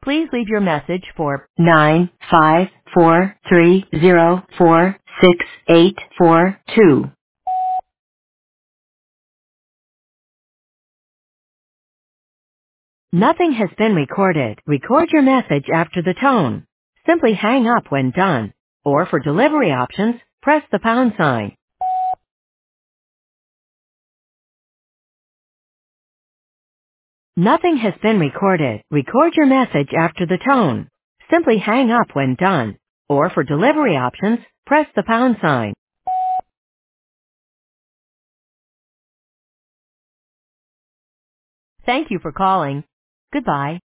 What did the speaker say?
Please leave your message for 95430468842. Nothing has been recorded. Record your message after the tone. Simply hang up when done. Or for delivery options, press the pound sign. Nothing has been recorded. Record your message after the tone. Simply hang up when done. Or for delivery options, press the pound sign. Thank you for calling. Goodbye.